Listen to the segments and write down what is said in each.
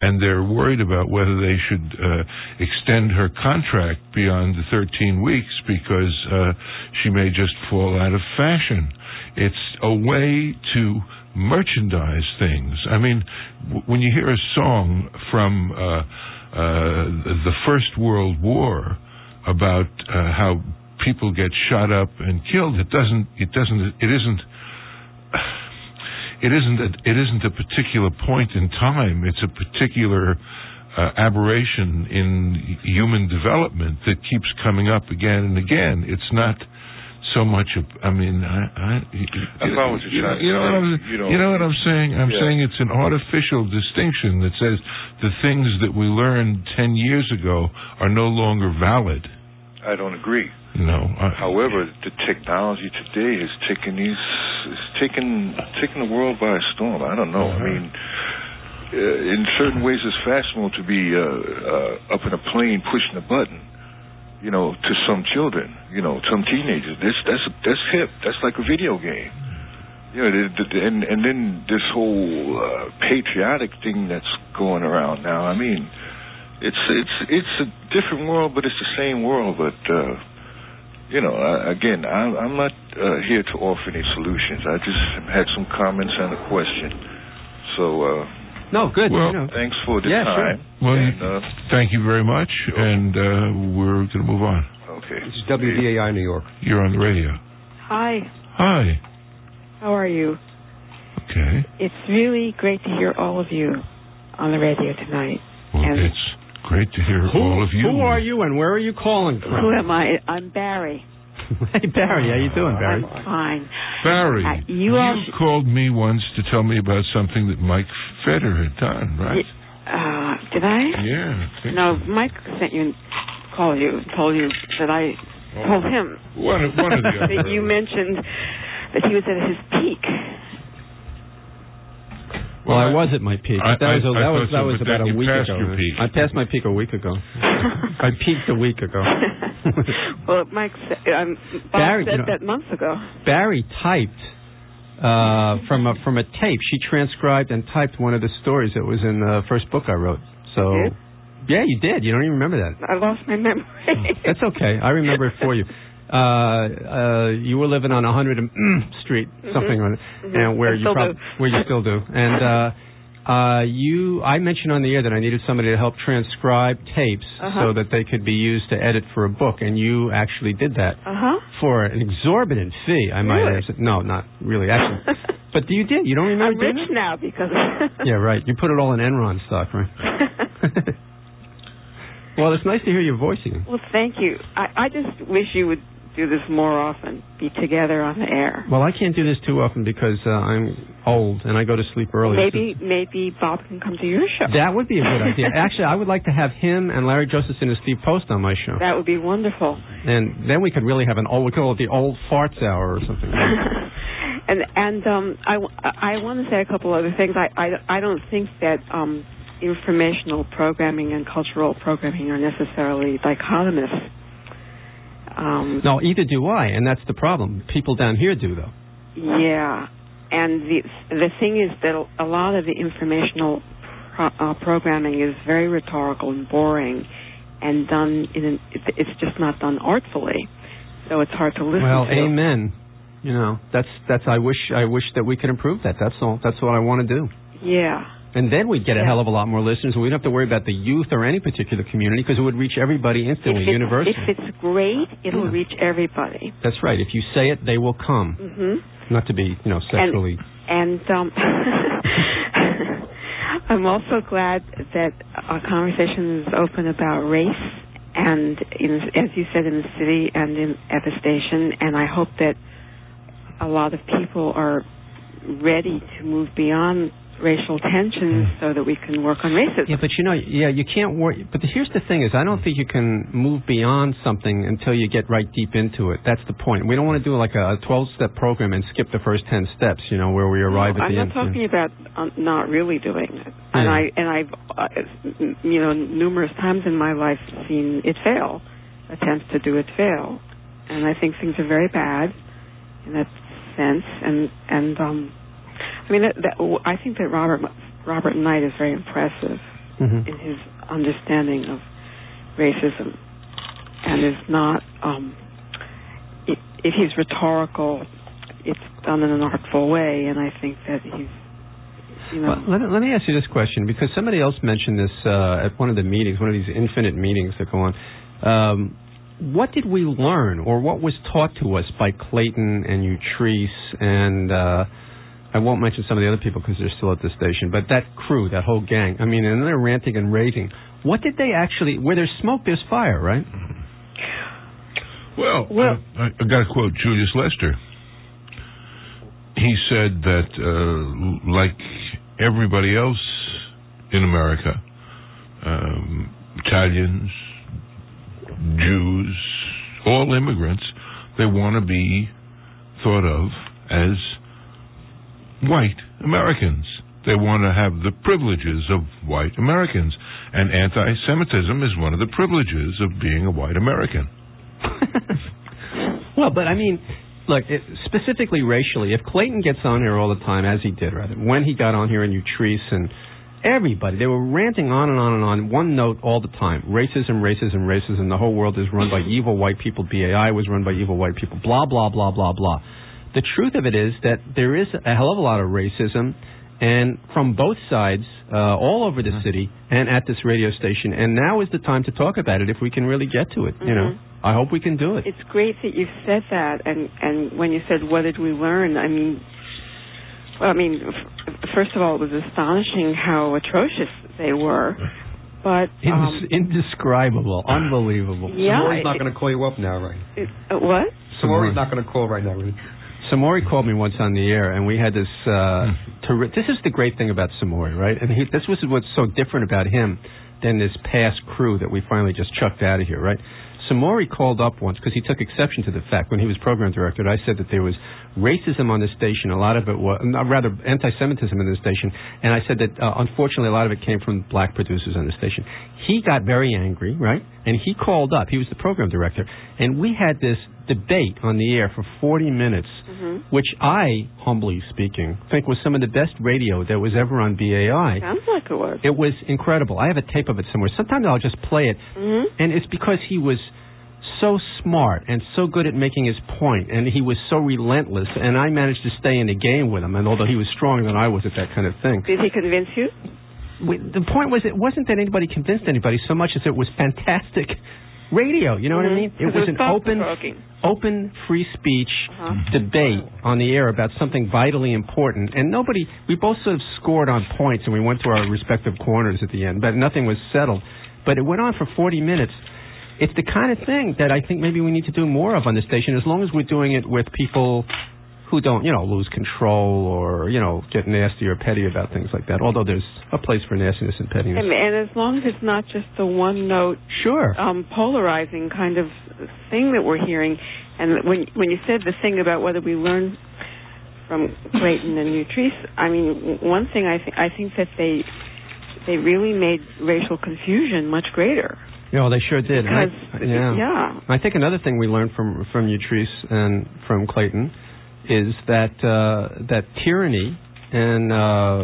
and they're worried about whether they should extend her contract beyond the 13 weeks because she may just fall out of fashion. It's a way to merchandise things. I mean, when you hear a song from the First World War about how people get shot up and killed, it isn't a particular point in time. It's a particular aberration in human development that keeps coming up again and again. It's not so much you know what I'm saying? I'm saying it's an artificial distinction that says the things that we learned 10 years ago are no longer valid. I don't agree. No. However, the technology today is taking the world by a storm. I don't know. I mean, in certain ways, it's fashionable to be up in a plane pushing a button. You know, to some children, you know, some teenagers. That's hip. That's like a video game. You know, and then this whole patriotic thing that's going around now. I mean, it's a different world, but it's the same world. But you know, again, I'm not here to offer any solutions. I just had some comments and a question. So. No, good. Well, thanks for the Sure. time. Well, thank you very much, and we're going to move on. Okay. This is WDAI New York. You're on the radio. Hi. Hi. How are you? Okay. It's really great to hear all of you on the radio tonight. Well, it's great to hear all of you. Who are you, and where are you calling from? Who am I? I'm Barry. Hey, Barry, how you doing, Barry? I'm fine. Barry, you called me once to tell me about something that Mike Fetter had done, right? Did I? Yeah. No, Mike sent you, told you that I told him. One of the other. That you mentioned that he was at his peak. Well, I was at my peak. That was about a week ago. Your peak. I passed my peak a week ago. I peaked a week ago. Well, Mike said, Bob said that months ago. Barry typed from a tape. She transcribed and typed one of the stories that was in the first book I wrote. So, yeah, you did. You don't even remember that. I lost my memory. That's okay. I remember it for you. You were living on 100 Street, something like that, and where you still do. And I mentioned on the air that I needed somebody to help transcribe tapes so that they could be used to edit for a book, and you actually did that for an exorbitant fee. I might have. No, not really, actually. But you did. You don't remember? I'm rich now because. Yeah, right. You put it all in Enron stock, right? Well, it's nice to hear your voice again. Well, thank you. I just wish you would do this more often, be together on the air. Well, I can't do this too often because I'm old and I go to sleep early. Maybe Bob can come to your show. That would be a good idea. Actually, I would like to have him and Larry Josephson and Steve Post on my show. That would be wonderful. And then we could really have we call it the Old Farts Hour or something. I want to say a couple other things. I don't think that informational programming and cultural programming are necessarily dichotomous. No, either do I, and that's the problem. People down here do, though. Yeah, and the thing is that a lot of the informational programming is very rhetorical and boring, and done it's just not done artfully, so it's hard to listen to. Well, amen. You know, that's I wish that we could improve that. That's all. That's what I want to do. Yeah. And then we'd get a hell of a lot more listeners, and we don't have to worry about the youth or any particular community because it would reach everybody instantly, universally. If it's great, it'll reach everybody. That's right. If you say it, they will come. Mm-hmm. Not to be, sexually. And I'm also glad that our conversation is open about race, and as you said, in the city and at the station. And I hope that a lot of people are ready to move beyond racial tensions so that we can work on racism. Yeah, but you can't work. But here's the thing: is I don't think you can move beyond something until you get right deep into it. That's the point. We don't want to do like a 12-step program and skip the first 10 steps. Where we arrive at the end. I'm not talking about not really doing it. Yeah. And I've numerous times in my life seen it fail. Attempts to do it fail, and I think things are very bad in that sense. I think that Robert Knight is very impressive. in his understanding of racism, and is not. If he's rhetorical, it's done in an artful way, and I think that he's. Well, let me ask you this question, because somebody else mentioned this at one of the meetings, one of these infinite meetings that go on. What did we learn, or what was taught to us by Clayton and Utrice, and I won't mention some of the other people because they're still at the station, but that crew, that whole gang, I mean, and they're ranting and raving. What did they actually, where there's smoke, there's fire, right? Well, I got to quote Julius Lester. He said that, like everybody else in America, Italians, Jews, all immigrants, they want to be thought of as white Americans. They want to have the privileges of white Americans. And anti-Semitism is one of the privileges of being a white American. Well, but I mean, look, specifically racially, if Clayton gets on here all the time, as he did, rather, when he got on here and Utrice and everybody, they were ranting on and on and on, one note all the time. Racism, racism, racism. The whole world is run by evil white people. BAI was run by evil white people. Blah, blah, blah, blah, blah. The truth of it is that there is a hell of a lot of racism, and from both sides, all over the city and at this radio station. And now is the time to talk about it if we can really get to it. You know, I hope we can do it. It's great that you said that. And when you said, what did we learn? I mean, first of all, it was astonishing how atrocious they were. But indescribable, unbelievable. Yeah, Samori's not going to call you up now, right? What? Samori's not going to call right now, right? Samori called me once on the air, and we had this. This is the great thing about Samori, right? And this was what's so different about him than this past crew that we finally just chucked out of here, right? Samori called up once because he took exception to the fact when he was program director. I said that there was racism on the station. A lot of it was, rather, anti-Semitism in the station. And I said that, unfortunately, a lot of it came from black producers on the station. He got very angry, right? And he called up. He was the program director. And we had this debate on the air for 40 minutes, which I, humbly speaking, think was some of the best radio that was ever on BAI. Sounds like it was. It was incredible. I have a tape of it somewhere. Sometimes I'll just play it. And it's because he was so smart and so good at making his point, and he was so relentless, and I managed to stay in the game with him, and although he was stronger than I was at that kind of thing. Did he convince you? The point was, it wasn't that anybody convinced anybody so much as it was fantastic radio. You know what I mean? It was an open, free speech debate on the air about something vitally important, and we both sort of scored on points, and we went to our respective corners at the end, but nothing was settled. But it went on for 40 minutes. It's the kind of thing that I think maybe we need to do more of on the station, as long as we're doing it with people who don't, lose control or, get nasty or petty about things like that, although there's a place for nastiness and pettiness. And as long as it's not just the one-note, polarizing kind of thing that we're hearing. And when you said the thing about whether we learn from Clayton and Utrice, I mean, one thing I think that they really made racial confusion much greater. Yeah, they sure did. Because, I think another thing we learned from Utrice and from Clayton is that tyranny and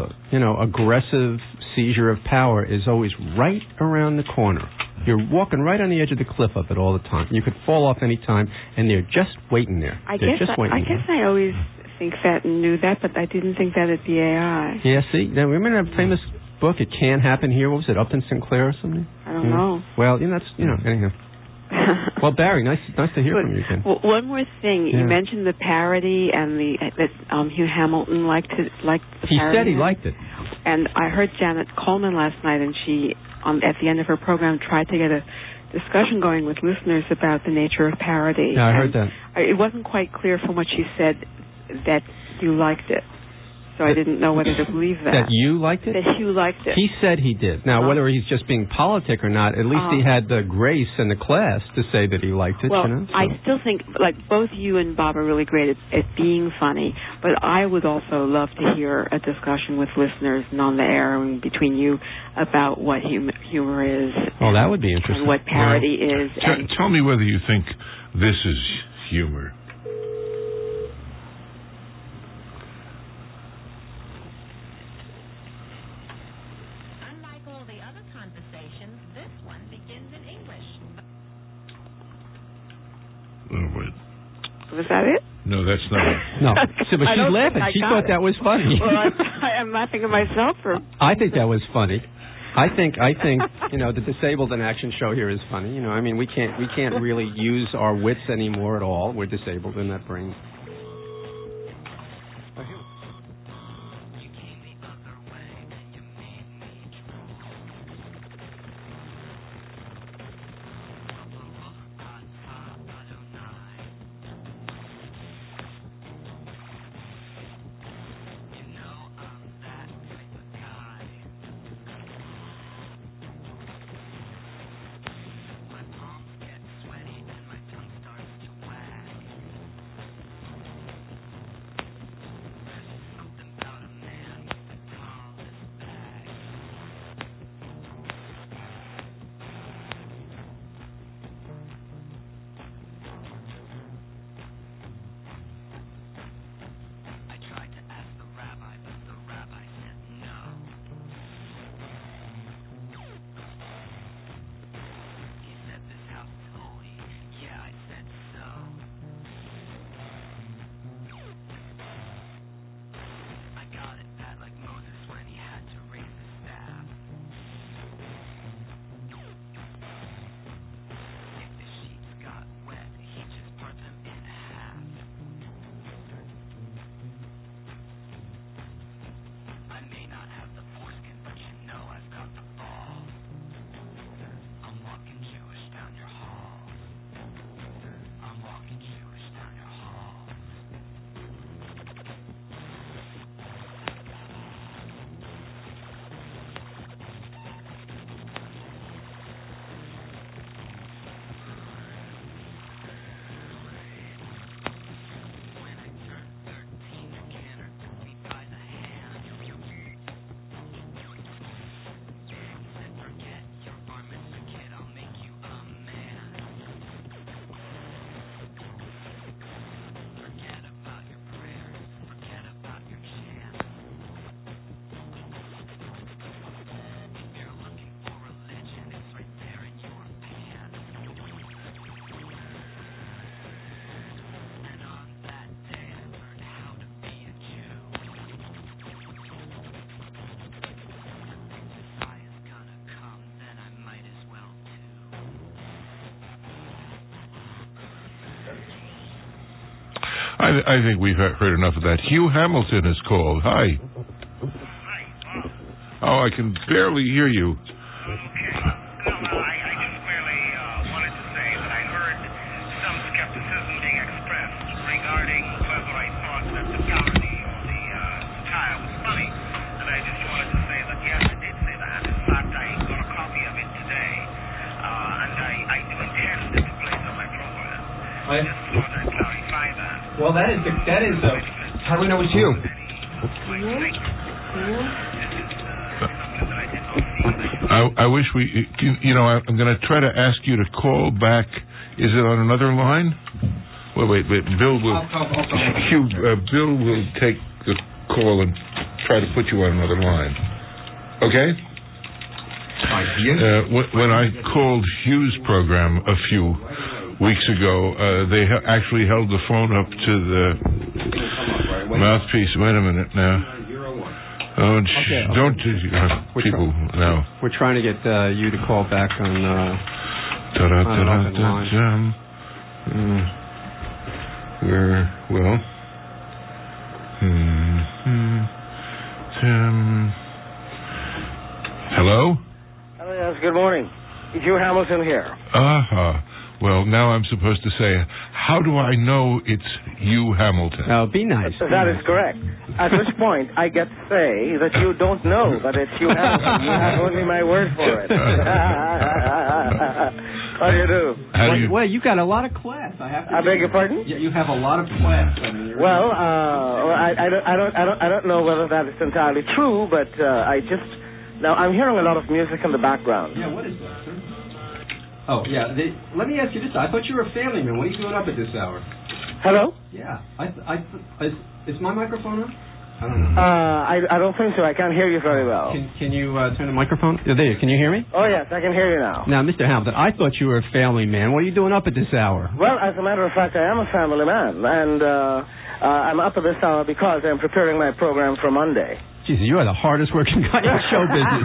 aggressive seizure of power is always right around the corner. You're walking right on the edge of the cliff of it all the time. You could fall off any time, and they're just waiting there. I guess I always think that and knew that, but I didn't think that at BAI. Yeah, see, now remember that famous book, It Can Happen Here? What was it, Upton Sinclair or something? I don't know. Well, that's, anyhow. Well, Barry, nice to hear from you again. Well, one more thing. You mentioned the parody and that Hugh Hamilton liked the parody. He said he liked it. And I heard Janet Coleman last night, and she, at the end of her program, tried to get a discussion going with listeners about the nature of parody. Yeah, I heard that. It wasn't quite clear from what she said that you liked it. So I didn't know whether to believe that. That you liked it? That Hugh liked it. He said he did. Now, whether he's just being politic or not, at least he had the grace and the class to say that he liked it. Well, So. I still think, both you and Bob are really great at being funny, but I would also love to hear a discussion with listeners and on the air and between you about what humor is. Oh, that would be interesting. And what parody is. Tell me whether you think this is humor. wait. Was that it? No, that's not it. No. So, but she's laughing. She thought that was funny. Well, I'm laughing at myself. I think that was funny. I think the Disabled in Action show here is funny. I mean, we can't really use our wits anymore at all. We're disabled, and that brings. I think we've heard enough of that. Hugh Hamilton is called. Hi. Oh, I can barely hear you. Well, that is how do we know it's you? I wish I'm going to try to ask you to call back. Is it on another line? Wait. Bill will. Bill will take the call and try to put you on another line. Okay. When I called Hugh's program a few weeks ago, they actually held the phone up to the mouthpiece. Wait a minute now. Oh, don't people now. We're trying to get you to call back on. Hello? Hello, yes, good morning. Hugh Hamilton here. Well, now I'm supposed to say, how do I know it's Hugh Hamilton? Oh, be nice. That is correct. At which point, I get to say that you don't know that it's Hugh Hamilton. You have only my word for it. How do you do? Well, you got a lot of class. I beg your pardon? Yeah, you have a lot of class. Well, I don't know whether that is entirely true, but now I'm hearing a lot of music in the background. Yeah, what is that, sir? Oh, yeah. Let me ask you this. I thought you were a family man. What are you doing up at this hour? Hello? Yeah. Is my microphone on? I don't think so. I can't hear you very well. Can you turn the microphone? There. Can you hear me? Oh, yes, I can hear you now. Now, Mr. Hamilton, I thought you were a family man. What are you doing up at this hour? Well, as a matter of fact, I am a family man, and I'm up at this hour because I'm preparing my program for Monday. Jesus, you are the hardest working guy in show business.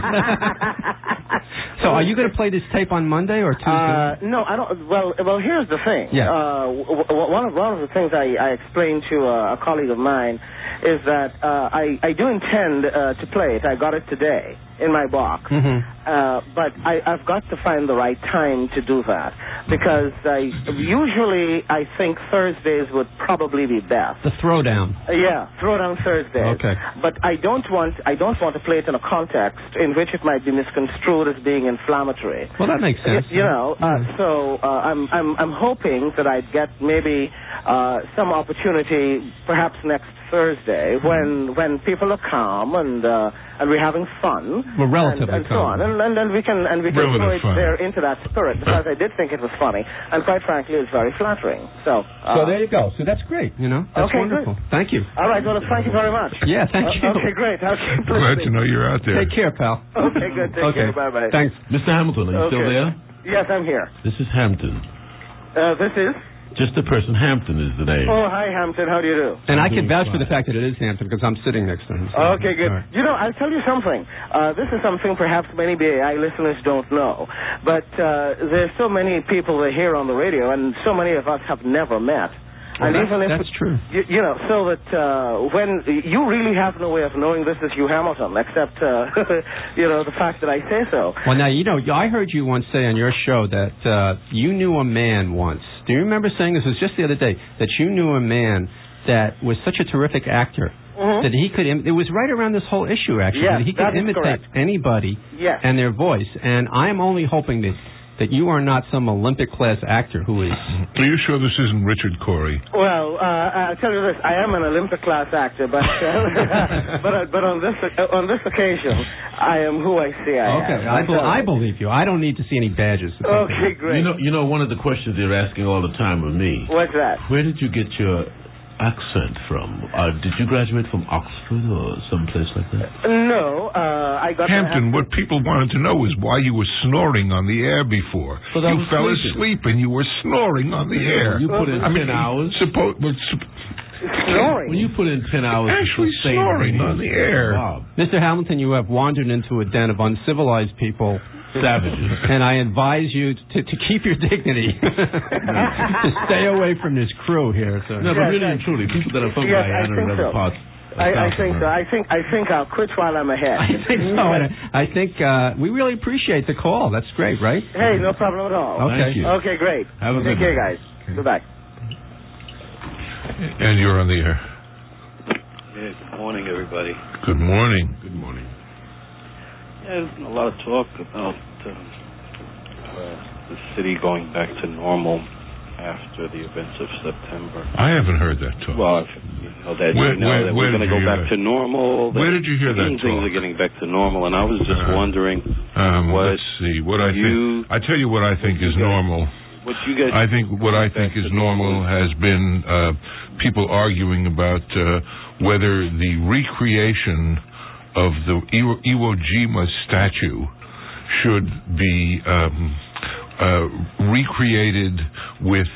So are you going to play this tape on Monday or Tuesday? No, I don't. Well, here's the thing. Yeah. One of the things I explained to a colleague of mine is that I do intend to play it. I got it today in my box. But I've got to find the right time to do that because usually I think Thursdays would probably be best. The throwdown. Yeah, throwdown Thursdays. Okay. But I don't want to play it in a context in which it might be misconstrued as being inflammatory. Well, that makes sense. So I'm hoping that I'd get maybe some opportunity, perhaps next Thursday, when people are calm and we're having fun. Well, relatively and so on, and we can throw it there into that spirit because I did think it was funny, and quite frankly, it's very flattering. So there you go. So that's great. That's wonderful. Good. Thank you. All right. Well, thank you very much. Yeah, thank you. Okay, great. Glad to know you're out there. Take care, pal. Okay, good. Take care. Bye-bye. Thanks. Mr. Hamilton, are you still there? Yes, I'm here. This is Hampton. This is? Just the person. Hampton is the name. Oh, hi, Hampton. How do you do? And I can vouch for the fact that it is Hampton because I'm sitting next to him. So. Okay, good. Right. I'll tell you something. This is something perhaps many BAI listeners don't know. But there's so many people that hear on the radio, and so many of us have never met. Well, that's true. So that when you really have no way of knowing this is Hugh Hamilton, except, the fact that I say so. Well, now, I heard you once say on your show that you knew a man once. Do you remember saying this? It was just the other day, that you knew a man that was such a terrific actor that he could, it was right around this whole issue, actually, that he could imitate anybody and their voice. And I am only hoping that you are not some Olympic-class actor who is... Are you sure this isn't Richard Corey? Well, I'll tell you this. I am an Olympic-class actor, but but on this occasion, I am who I say I am. Okay, I believe you. I don't need to see any badges. Okay, great. You know, one of the questions they're asking all the time of me. What's that? Where did you get your accent from? Did you graduate from Oxford or someplace like that? No, I got... Hampton, what people wanted to know is why you were snoring on the air before. You fell asleep and you were snoring on the air. You put in 10 hours? Snoring? When you put in 10 hours... Actually snoring on the air. Wow. Mr. Hamilton, you have wandered into a den of uncivilized people... Savages. And I advise you to keep your dignity. To stay away from this crew here. So. No, but really and truly, people that are from Guyana and other parts. I think so. I think I'll quit while I'm ahead. I think so. I think we really appreciate the call. That's great, right? Hey, no problem at all. Okay. Thank you. Okay, great. Have a good Take care, guys. Okay. Goodbye. And you're on the air. Yeah, good morning, everybody. Good morning. Good morning. There's been a lot of talk about the city going back to normal after the events of September. I haven't heard that talk. Well, that we're going to go back to normal. Where did you hear that talk? Things are getting back to normal, and I was just wondering let's see. What I think. I tell you what I think is normal. What you guys? I think what I think is normal has been people arguing about whether the recreation of the Iwo Jima statue should be recreated with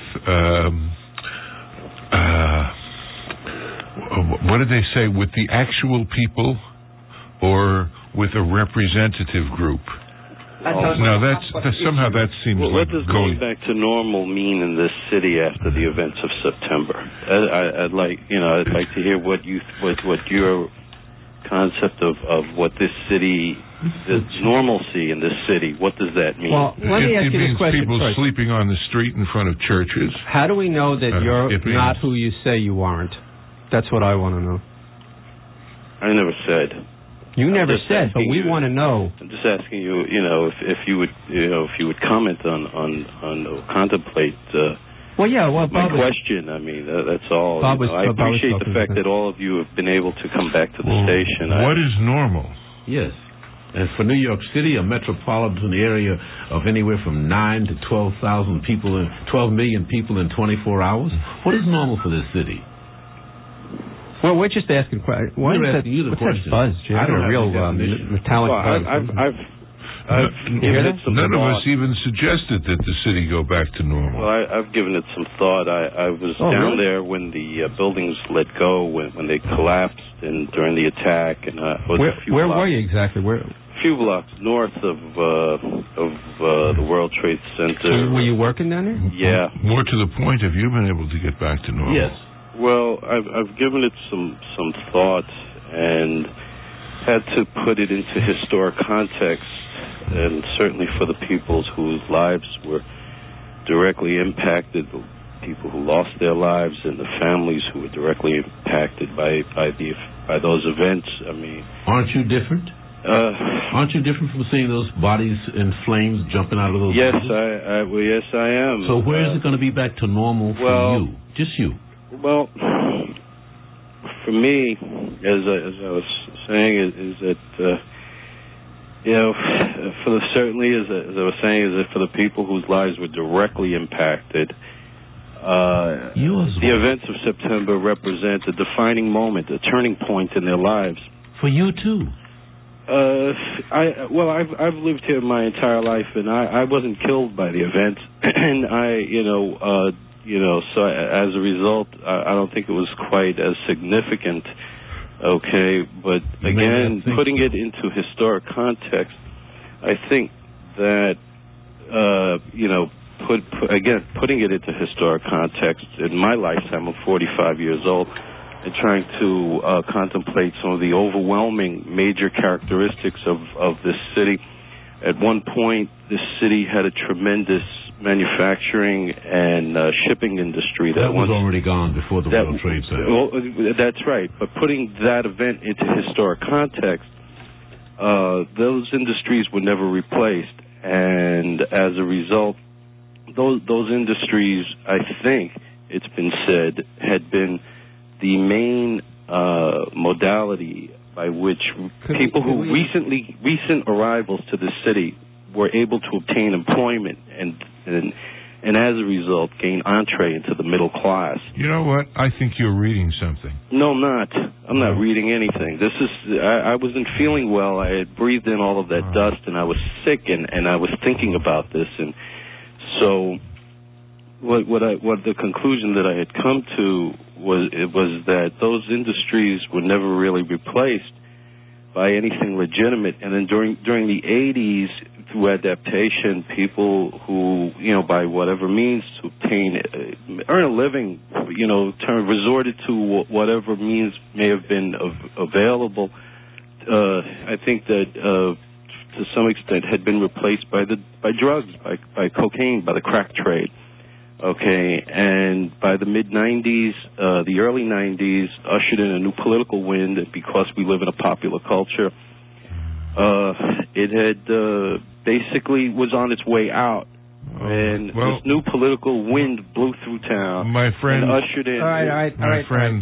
what did they say, with the actual people or with a representative group? Now somehow that seems what like does going back to normal mean in this city after the events of September? I'd like to hear what your concept of what this city, the normalcy in this city, what does that mean? Well, let me ask you this question people first. Sleeping on the street in front of churches. How do we know that you're not who you say you aren't? That's what I want to know. I never said. You never said, but we want to know. I'm just asking you, if you would comment on or contemplate. Bob. My question, I mean, that's all. I appreciate the fact that all of you have been able to come back to the station. What is normal? Yes. And for New York City, a metropolitan area of anywhere from 9 to 12,000 people, 12 million people in 24 hours, what is normal for this city? Well, we're just asking questions. What's that buzz, Jim? I don't know. A real metallic buzz. I've given it some None thought. of us even suggested that the city go back to normal. Well, I've given it some thought. I was down there when the buildings let go, when they collapsed and during the attack. And where were you exactly? Where? A few blocks north of the World Trade Center. So were you working down there? Yeah. More to the point, have you been able to get back to normal? Yes. Well, I've given it some thought and had to put it into historic context. And certainly for the people whose lives were directly impacted, the people who lost their lives, and the families who were directly impacted by those events. I mean, aren't you different? Aren't you different from seeing those bodies in flames jumping out of those? Yes, yes, I am. So where is it going to be back to normal for you? Just you. Well, for me, as I was saying, is that. You know, certainly, as I was saying, is that for the people whose lives were directly impacted, the events of September represent a defining moment, a turning point in their lives. For you too. I've lived here my entire life, and I wasn't killed by the events, and so as a result, I don't think it was quite as significant. Okay, but again, putting it into historic context, I think that putting it into historic context in my lifetime, I'm 45 years old, and trying to contemplate some of the overwhelming major characteristics of this city. At one point, this city had a tremendous manufacturing and shipping industry that was already gone before the World Trade Center. Well, that's right. But putting that event into historic context, those industries were never replaced, and as a result, those industries, I think it's been said, had been the main modality by which recent arrivals to the city were able to obtain employment and as a result gain entree into the middle class. You know what? I think you're reading something. No, I'm not. I'm not reading anything. I wasn't feeling well. I had breathed in all of that dust, and I was sick, and I was thinking about this, and so what the conclusion that I had come to was that those industries were never really replaced by anything legitimate. And then during the 80s, through adaptation, people who, by whatever means to earn a living, resorted to whatever means may have been available. I think that to some extent had been replaced by drugs, by cocaine, by the crack trade. Okay, and by the mid-'90s, the early '90s ushered in a new political wind, and because we live in a popular culture, it had basically was on its way out. And this new political wind blew through town. My friend, and ushered in. My friend,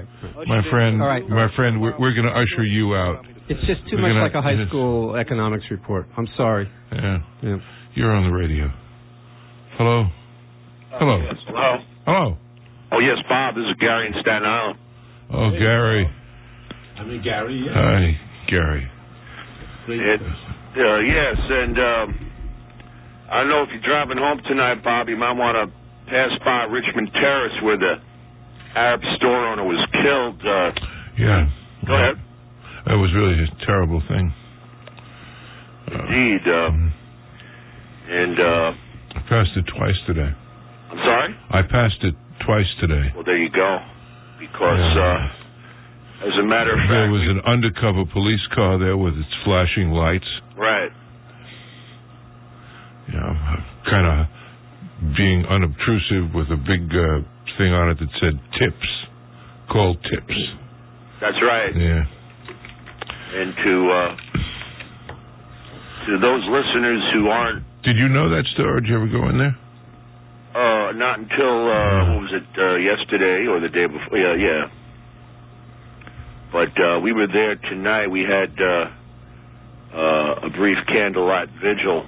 we're going to usher you out. It's just too much like a high school economics report. I'm sorry. Yeah. You're on the radio. Hello. Hello. Yes, hello. Hello. Oh, yes, Bob. This is Gary in Staten Island. Oh, Gary. Gary, yeah. Hi, Gary. Yes, and I don't know if you're driving home tonight, Bob, you might want to pass by Richmond Terrace where the Arab store owner was killed. Yeah. Go ahead. That was really a terrible thing. Indeed. And I passed it twice today. I'm sorry? I passed it twice today. Well, there you go. Because, as a matter of fact... There was an undercover police car there with its flashing lights. Right. Kind of being unobtrusive with a big thing on it that said tips. Called tips. That's right. Yeah. And to those listeners who aren't... Did you know that store? Did you ever go in there? Not until, what was it, yesterday or the day before? Yeah. But we were there tonight. We had a brief candlelight vigil.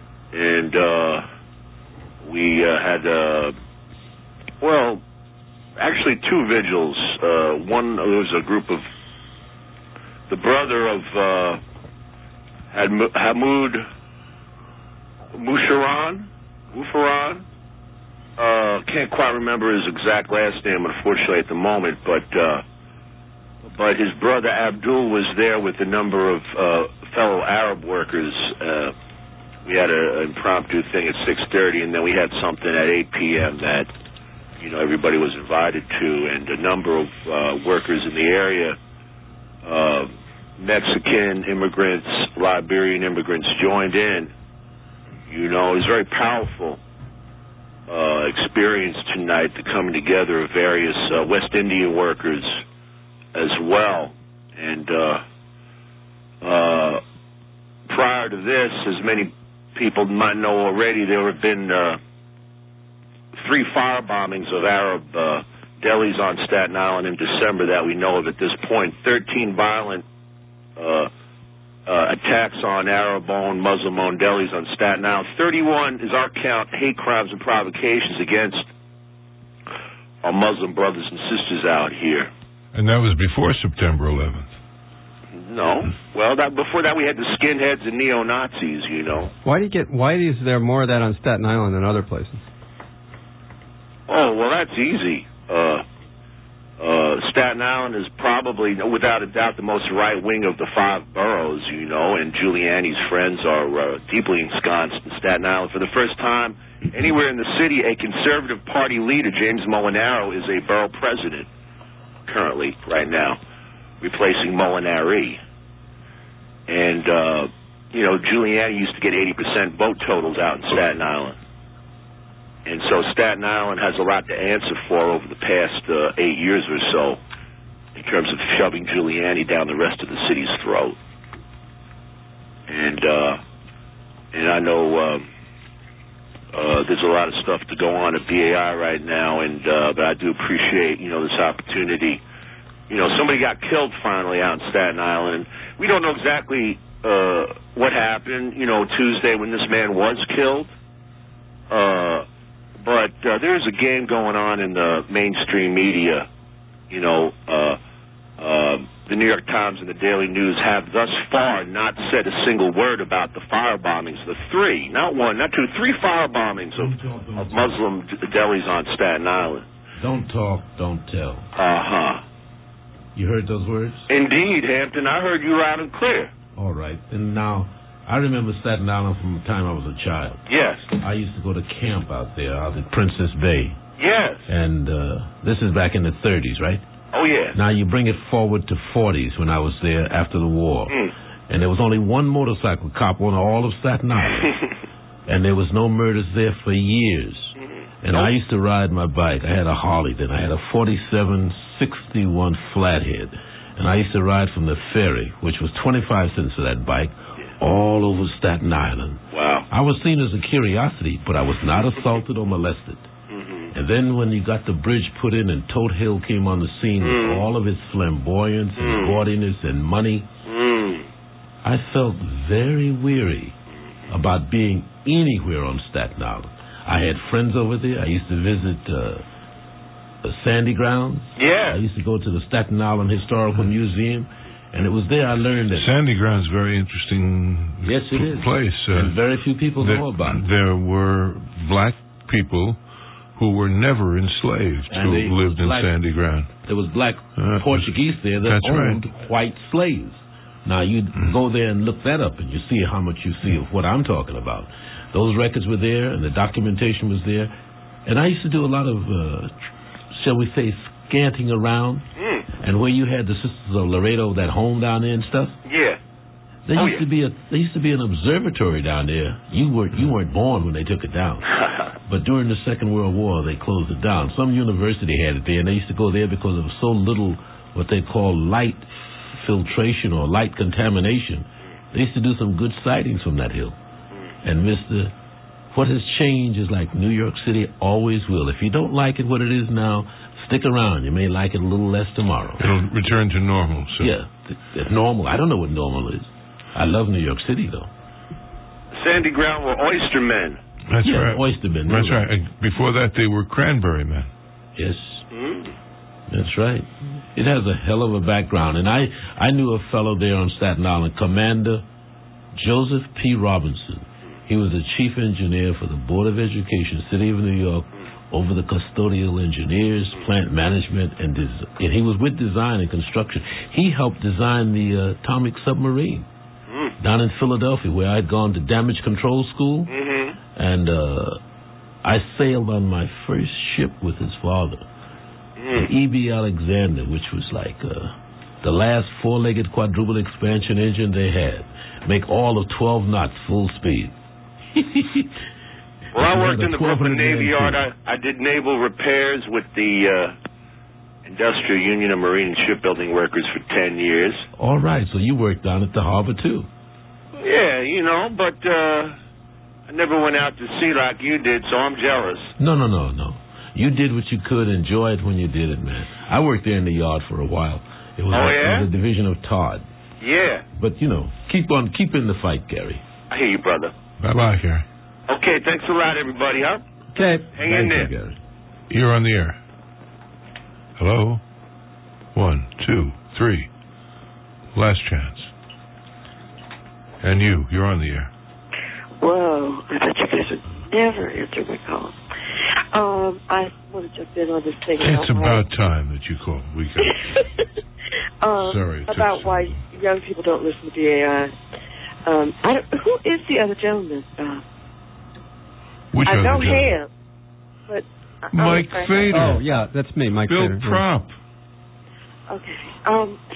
And we had, actually two vigils. One, there was a group of the brother of Hamoud Moufaran. Can't quite remember his exact last name, unfortunately, at the moment, but his brother Abdul was there with a number of fellow Arab workers. We had an impromptu thing at 6:30, and then we had something at 8 p.m. that, you know, everybody was invited to, and a number of workers in the area, Mexican immigrants, Liberian immigrants joined in. You know, it was very powerful experience tonight, the coming together of various West Indian workers as well. And prior to this, as many people might know already, there have been 3 fire bombings of Arab delis on Staten Island in December that we know of at this point. 13 violent attacks on Arab-owned, Muslim-owned delis on Staten Island. 31 is our count, hate crimes and provocations against our Muslim brothers and sisters out here. And that was before September 11th. No. Well, before that we had the skinheads and neo-Nazis, you know. Why is there more of that on Staten Island than other places? Oh, well, that's easy. Staten Island is probably, without a doubt, the most right-wing of the 5 boroughs, you know, and Giuliani's friends are deeply ensconced in Staten Island. For the first time anywhere in the city, a conservative party leader, James Molinaro, is a borough president currently, right now, replacing Molinari. And, you know, Giuliani used to get 80% vote totals out in Staten Island. And so Staten Island has a lot to answer for over the past 8 years or so in terms of shoving Giuliani down the rest of the city's throat. And I know there's a lot of stuff to go on at BAI right now, but I do appreciate, you know, this opportunity. You know, somebody got killed finally out in Staten Island. We don't know exactly what happened, you know, Tuesday when this man was killed. But there's a game going on in the mainstream media. You know, the New York Times and the Daily News have thus far not said a single word about the fire bombings. The 3, not 1, not 2, 3 fire bombings of Muslim delis on Staten Island. Don't talk, don't tell. Uh-huh. You heard those words? Indeed, Hampton. I heard you loud and clear. All right. And now, I remember Staten Island from the time I was a child. Yes. I used to go to camp out there, out at Princess Bay. Yes. And this is back in the 30s, right? Oh, yeah. Now, you bring it forward to 40s when I was there after the war. And there was only one motorcycle cop on all of Staten Island. And there was no murders there for years. And I used to ride my bike. I had a Harley then. I had a 4761 Flathead. And I used to ride from the ferry, which was 25 cents for that bike, all over Staten Island. Wow. I was seen as a curiosity, but I was not assaulted or molested. And then when you got the bridge put in and Tote Hill came on the scene with all of its flamboyance and gaudiness and money, I felt very weary about being anywhere on Staten Island. I had friends over there. I used to visit Sandy Grounds. Yeah. I used to go to the Staten Island Historical Museum. And it was there I learned that Sandy Ground's very interesting place. And very few people know about it. There were black people who were never enslaved who lived in Sandy Ground. There was black Portuguese there that owned white slaves. Now, you go there and look that up, and you see how much you see of what I'm talking about. Those records were there, and the documentation was there. And I used to do a lot of, shall we say, scanting around. And where you had the Sisters of Laredo, that home down there and stuff. Yeah. There used to be an observatory down there. You weren't born when they took it down. But during the Second World War, they closed it down. Some university had it there, and they used to go there because of so little what they call light filtration or light contamination. They used to do some good sightings from that hill. And what has changed is like New York City always will. If you don't like it what it is now, stick around. You may like it a little less tomorrow. It'll return to normal. So. Yeah, normal. I don't know what normal is. I love New York City, though. Sandy Ground were oyster men. That's right. Oyster men. That's right. Before that, they were cranberry men. Yes. That's right. It has a hell of a background. And I knew a fellow there on Staten Island, Commander Joseph P. Robinson. He was the chief engineer for the Board of Education, City of New York, over the custodial engineers, plant management, and he was with design and construction. He helped design the atomic submarine down in Philadelphia, where I had gone to damage control school. And I sailed on my first ship with his father, the E.B. Alexander, which was like the last four-legged quadruple expansion engine they had. Make all of 12 knots full speed. Well, I worked in the Brooklyn Navy Yard. I did naval repairs with the Industrial Union of Marine and Shipbuilding Workers for 10 years. All right, so you worked down at the harbor, too. Yeah, but I never went out to sea like you did, so I'm jealous. No. You did what you could, enjoy it when you did it, man. I worked there in the yard for a while. It was, it was a division of Todd. Yeah. But, keep in the fight, Gary. I hear you, brother. Bye-bye, Gary. Okay, thanks a lot, everybody, huh? Okay. Hang in there. Gary. You're on the air. Hello? 1, 2, 3. Last chance. And you're on the air. Whoa, I thought you guys would never answer my call. I want to jump in on this thing. It's about time that you call. We got sorry. About why young people don't listen to BAI. Who is the other gentleman? Which I know other gentleman? him, but Mike Fader. Oh yeah, that's me, Mike Bill Fader. Propp. Okay.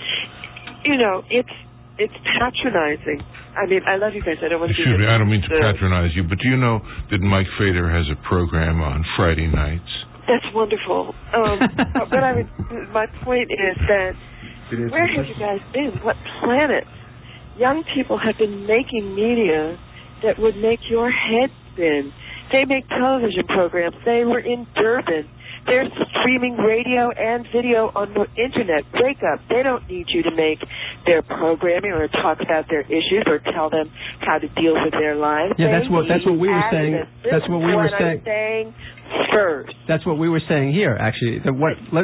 It's patronizing. I mean, I love you guys. I don't want to. Excuse me, I don't mean to patronize you, but do you know that Mike Fader has a program on Friday nights? That's wonderful. But my point is that where have you guys been? What planet? Young people have been making media that would make your head spin. They make television programs. They were in Durban. They're streaming radio and video on the internet. Wake up. They don't need you to make their programming or talk about their issues or tell them how to deal with their lives. Yeah, that's what we were saying. That's what we were saying. First. That's what we were saying here, actually. Did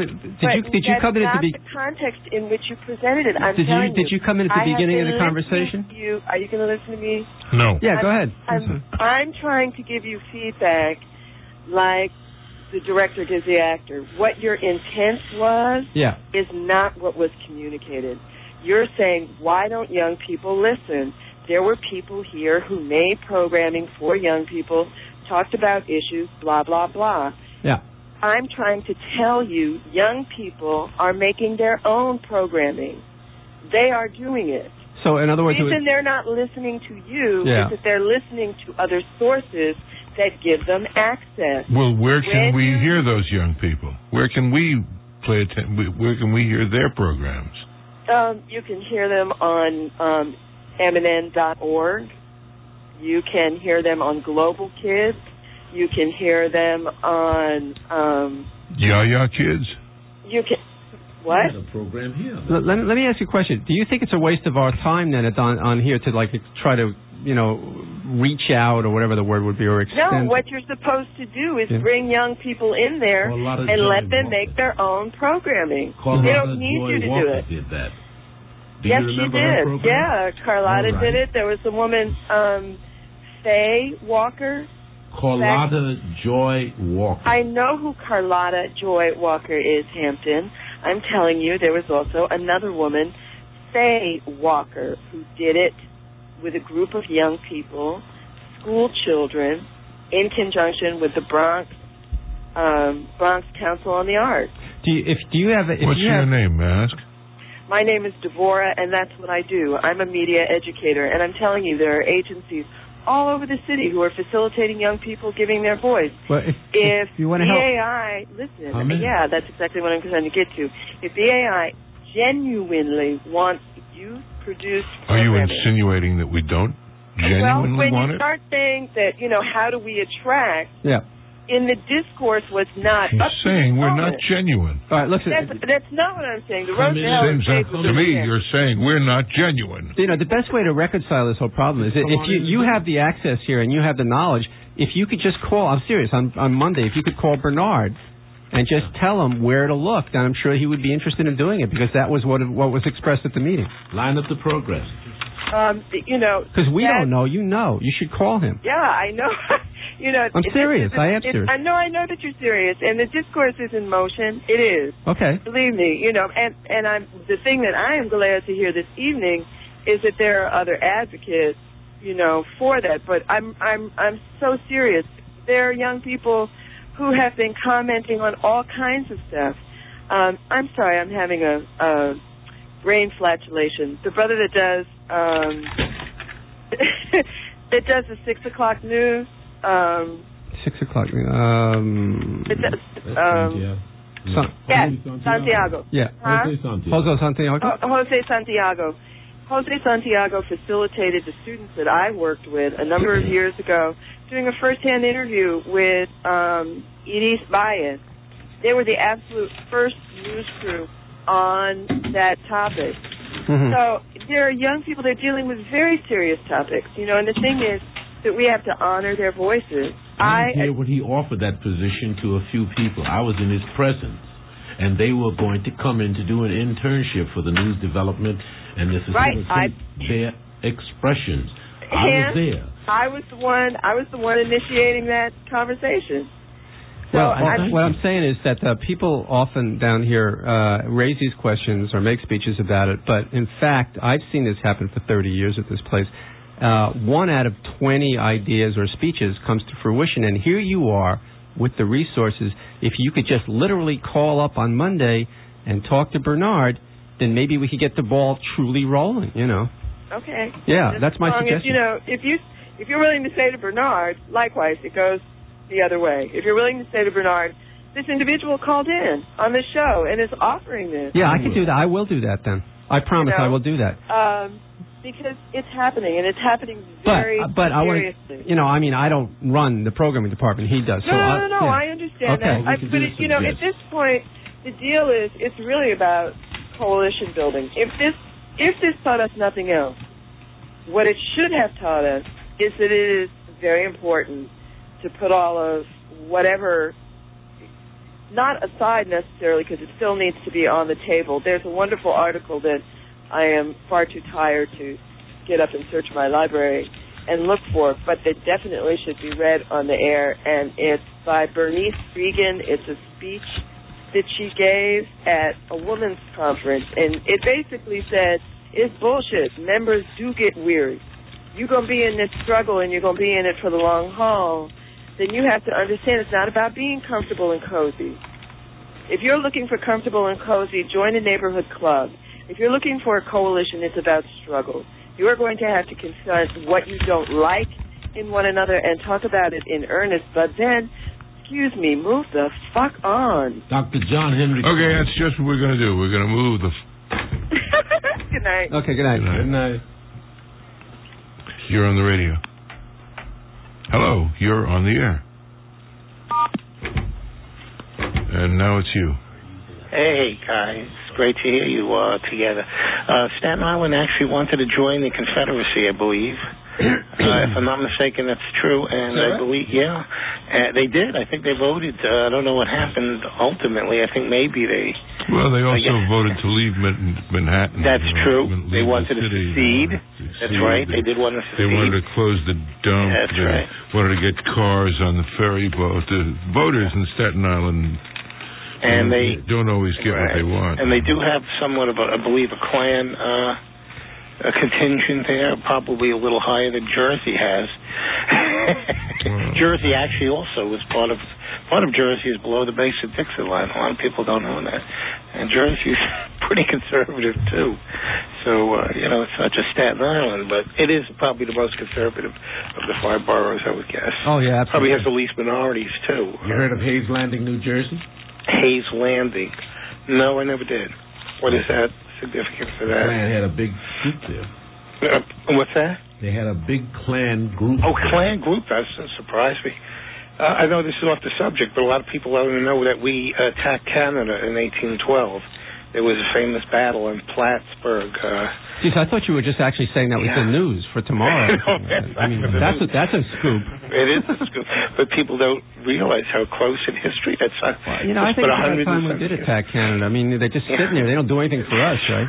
you come in at the context in which you presented it? Did you come in at the beginning of the conversation? Are you going to listen to me? No. Yeah, go ahead. I'm trying to give you feedback, like the director gives the actor. What your intent was is not what was communicated. You're saying, why don't young people listen? There were people here who made programming for young people, talked about issues, blah, blah, blah. Yeah. I'm trying to tell you, young people are making their own programming. They are doing it. So, in other words, the reason they're not listening to you is that they're listening to other sources that give them access. Well, where can we hear those young people? Where can we where can we hear their programs? You can hear them on MNN.org. You can hear them on Global Kids. You can hear them on Yaya Kids. You can what? We had a program here. Let me ask you a question. Do you think it's a waste of our time then on here to try to reach out or whatever the word would be or extend? No, what you're supposed to do is bring young people in there and let them make their own programming. They don't need you to do it. Did that. Yes, she did. Yeah, Carlotta did it. There was a woman, Faye Walker. Carlotta Joy Walker. I know who Carlotta Joy Walker is, Hampton. I'm telling you, there was also another woman, Faye Walker, who did it with a group of young people, school children, in conjunction with the Bronx Council on the Arts. What's your name, may I ask? My name is Devorah, and that's what I do. I'm a media educator, and I'm telling you, there are agencies all over the city who are facilitating young people, giving their voice. Well, if you want to BAI, listen, yeah, that's exactly what I'm trying to get to. If BAI genuinely wants youth-produced Are you insinuating that we don't genuinely want it? When you start saying that, how do we attract... Yeah. In the discourse was not... He's saying we're not genuine. All right, listen. That's not what I'm saying. To me, you're saying we're not genuine. The best way to reconcile this whole problem is if you have the access here and you have the knowledge, if you could just call... I'm serious. On Monday, if you could call Bernard and just tell him where to look. And I'm sure he would be interested in doing it because that was what was expressed at the meeting. Line up the progress. Because we don't know. You know. You should call him. Yeah, I know. I'm serious. I am serious. I know that you're serious, and the discourse is in motion. It is. Okay. Believe me, and I'm the thing that I am glad to hear this evening is that there are other advocates, for that. But I'm so serious. There are young people who have been commenting on all kinds of stuff. I'm sorry, I'm having a brain flatulation. The brother that does the 6 o'clock news. 6 o'clock. Santiago. Yeah. Jose Santiago. Jose Santiago facilitated the students that I worked with a number of years ago doing a first-hand interview with Iris Baez. They were the absolute first news crew on that topic. Mm-hmm. So there are young people that are dealing with very serious topics, and the thing is that we have to honor their voices. I hear when he offered that position to a few people. I was in his presence, and they were going to come in to do an internship for the news development, and this is their expressions. I was there. I was the one initiating that conversation. Well, what I'm saying is that people often down here raise these questions or make speeches about it, but in fact, I've seen this happen for 30 years at this place. 1 out of 20 ideas or speeches comes to fruition, and here you are with the resources. If you could just literally call up on Monday and talk to Bernard, then maybe we could get the ball truly rolling, Okay. Yeah, that's my suggestion. If you're willing to say to Bernard, likewise, it goes the other way. If you're willing to say to Bernard, this individual called in on the show and is offering this. Yeah, I can do that. I will do that then. I promise I will do that. Because it's happening, and it's happening very seriously. I don't run the programming department. He does. No, I understand that. But at this point, the deal is it's really about coalition building. If this taught us nothing else, what it should have taught us is that it is very important to put all of whatever, not aside necessarily, because it still needs to be on the table. There's a wonderful article that I am far too tired to get up and search my library and look for, but that definitely should be read on the air, and it's by Bernice Regan. It's a speech that she gave at a women's conference, and it basically said, it's bullshit. Members do get weary. You're going to be in this struggle, and you're going to be in it for the long haul, then you have to understand it's not about being comfortable and cozy. If you're looking for comfortable and cozy, join a neighborhood club. If you're looking for a coalition, it's about struggle. You are going to have to confront what you don't like in one another and talk about it in earnest, but then, move the fuck on. Dr. John Henry. Okay, that's just what we're going to do. We're going to move the... Good night. Okay, good night. Good night. You're on the radio. Hello, you're on the air. And now it's you. Hey, guys. Great to hear you together. Staten Island actually wanted to join the Confederacy, I believe. If I'm not mistaken, that's true. And I believe, they did. I think they voted. I don't know what happened ultimately. I think maybe they... Well, they also voted to leave Manhattan. That's true. They wanted to secede. That's right. They did want to secede. They wanted to close the dump. That's right. Wanted to get cars on the ferry boat. The voters in Staten Island... And they don't always get what they want. And they do have somewhat of, I believe, a Klan a contingent there, probably a little higher than Jersey has. Jersey actually also was part of Jersey is below the base of Dixon line. A lot of people don't know that. And Jersey's pretty conservative, too. So, it's not just Staten Island, but it is probably the most conservative of the 5 boroughs, I would guess. Oh, yeah, absolutely. Probably has the least minorities, too. You heard of Hayes Landing, New Jersey? Hayes Landing. No, I never did. What is that significant for that? Klan had a big group there. What's that? They had a big Klan group. Oh, Klan group? That surprised me. I know this is off the subject, but a lot of people don't even know that we attacked Canada in 1812. There was a famous battle in Plattsburgh. Jeez, I thought you were just actually saying that was the news for tomorrow. No, that's a scoop. It is a scoop, but people don't realize how close in history that's. I think it's about time we did attack Canada. I mean, they're just sitting there. They don't do anything for us, right?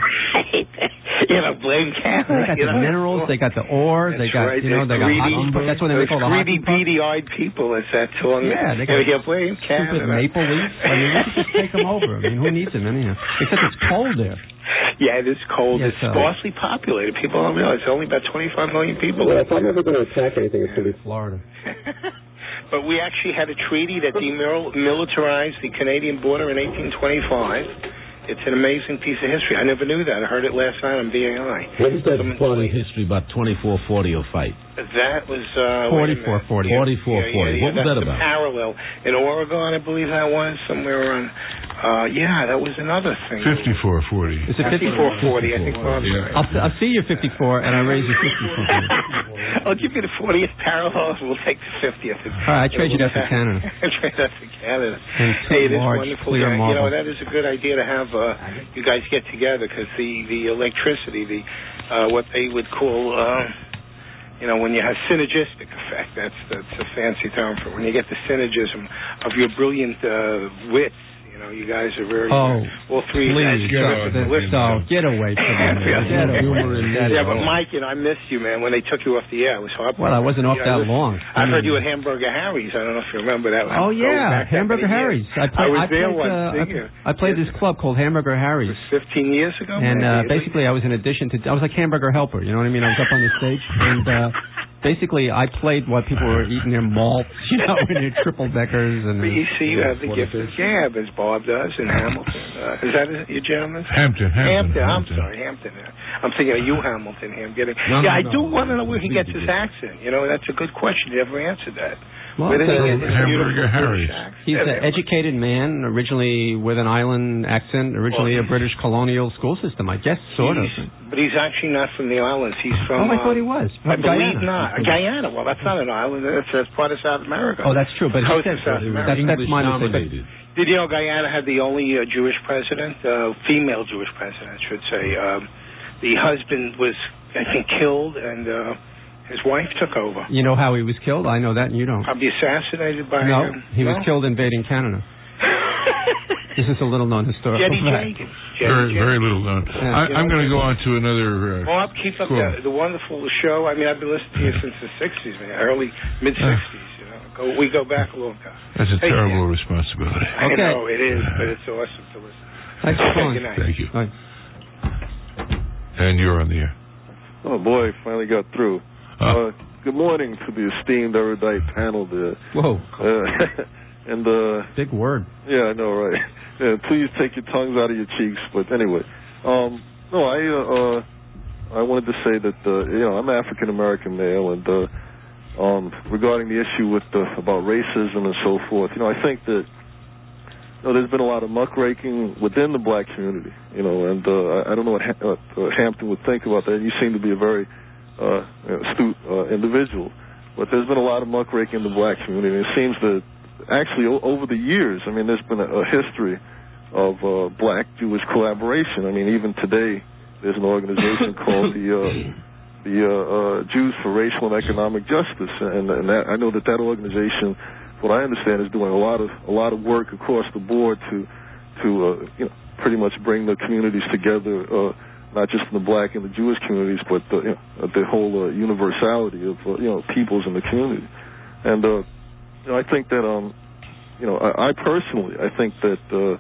Blame Canada. They got the minerals. They got the ore. They got, they got hot. That's what they call the greedy, beady-eyed people. Is that song? Yeah, they got blame Canada. Stupid maple leafs. I mean, we should just take them over. I mean, who needs them anyhow? Except it's cold there. Yeah, it is cold. Yes, it's sparsely populated. People don't realize there's only about 25 million people. Well, if I'm ever going to attack anything, it's going to be Florida. But we actually had a treaty that demilitarized the Canadian border in 1825. It's an amazing piece of history. I never knew that. I heard it last night on BAI. What is that part of history about 2440 fight? That was 4440. 4440. What was that about? Parallel in Oregon, I believe that was somewhere around. That was another thing. 5440. Is it 5440? I think Bob's right. I'll see you 54, and I raise you 54. I'll give you the 40th parallel. We'll take the 50th. All right, I trade you that for Canada. I trade that for Canada. Hey, it is large, wonderful. Clear marble. That is a good idea to have you guys get together because the electricity, what they would call. When you have synergistic effect, that's a fancy term for it. When you get the synergism of your brilliant wits, you guys are very. All three. Please, get away from me. Yeah, but Mike, I missed you, man. When they took you off the air, it was heartbreaking. Well, I wasn't off that long. I heard you at Hamburger Harry's. I don't know if you remember that. Oh yeah, Hamburger Harry's. I was there once. I played this club called Hamburger Harry's 15 years ago. And basically, I was in addition to. I was like hamburger helper. You know what I mean? I was up on the stage and. Basically, I played while people were eating their malts, in their triple deckers. And but you see, you have the gift of gab, as Bob does in Hamilton. Is that your gentleman? Hampton. I'm sorry, Hampton. I'm thinking of you, Hamilton. Here, I'm getting. I do want to know where he gets his accent. That's a good question. You never answered that. Well, Hamburger Harry's. He's an educated man, originally with an island accent, originally a British colonial school system, I guess, sort of. But he's actually not from the islands. He's from... I thought he was. I believe not. Guyana. Well, that's not an island. That's part of South America. Oh, that's true. But Coast of South America. That's my mistake. Did you know Guyana had the only Jewish president, female Jewish president, I should say. The husband was, I think, killed, and... his wife took over. You know how he was killed? I know that, and you don't. Probably assassinated by... No, he was killed invading Canada. This is a little-known historical fact. Very little known. I'm going to go on to another... Bob, keep up the wonderful show. I mean, I've been listening to you since the 60s, man, early, mid-60s. We go back a long time. That's a terrible responsibility. I know, it is, but it's awesome to listen. Thanks for calling. Good night. Thank you. Bye. And you're on the air. Oh, boy, finally got through. Good morning to the esteemed erudite panel there. Whoa. And big word. Yeah, I know, right? Please take your tongues out of your cheeks. But anyway, I wanted to say that I'm an African American male, and regarding the issue about racism and so forth, I think that there's been a lot of muckraking within the black community, and I don't know what Hampton would think about that. You seem to be a very astute individual, but there's been a lot of muckraking in the black community. It seems that actually over the years, there's been a history of black-Jewish collaboration. Even today, there's an organization called the Jews for Racial and Economic Justice, and I know that organization, what I understand, is doing a lot of work across the board to pretty much bring the communities together. Not just in the black and the Jewish communities, but the whole universality of peoples in the community. And I think that I personally think that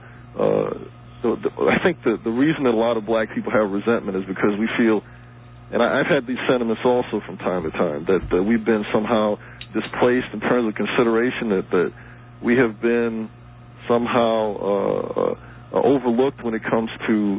I think that the reason that a lot of black people have resentment is because we feel, and I've had these sentiments also from time to time, that we've been somehow displaced in terms of consideration, that we have been somehow overlooked when it comes to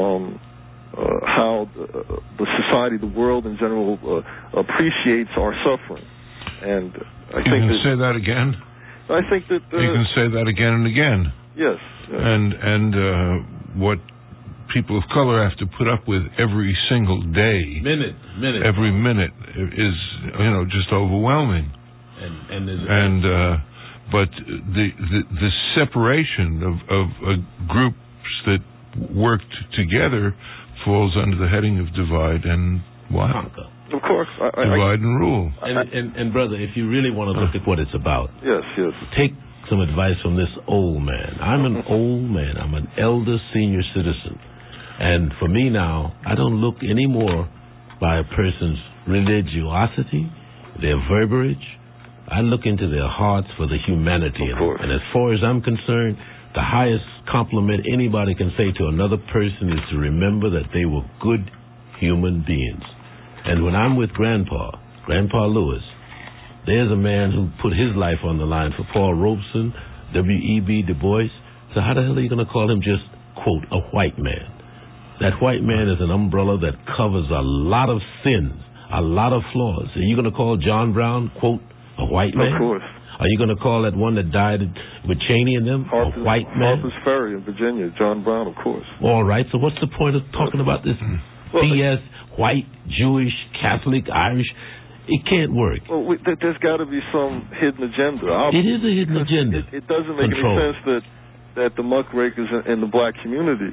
how the society, the world in general, appreciates our suffering. And I think say that again? I think that... you can say that again and again. Yes. And what people of color have to put up with every single day... Every minute is, just overwhelming. But the separation of groups that worked together falls under the heading of divide and what? Of course. Divide and rule. And brother, if you really want to look at what it's about, yes. Take some advice from this old man. I'm an old man. I'm an elder senior citizen. And for me now, I don't look anymore by a person's religiosity, their verbiage. I look into their hearts for the humanity in them. And as far as I'm concerned, the highest compliment anybody can say to another person is to remember that they were good human beings. And when I'm with Grandpa Lewis, there's a man who put his life on the line for Paul Robeson, W.E.B. Du Bois. So how the hell are you going to call him just, quote, a white man? That white man is an umbrella that covers a lot of sins, a lot of flaws. Are you going to call John Brown, quote, a white man? Of course. Are you going to call that one that died with Cheney and them a white man? Harper's Ferry in Virginia, John Brown, of course. All right, so what's the point of talking about this BS, white, Jewish, Catholic, Irish? It can't work. Well, there's got to be some hidden agenda. It is a hidden agenda. It doesn't make any sense that the muckrakers in the black community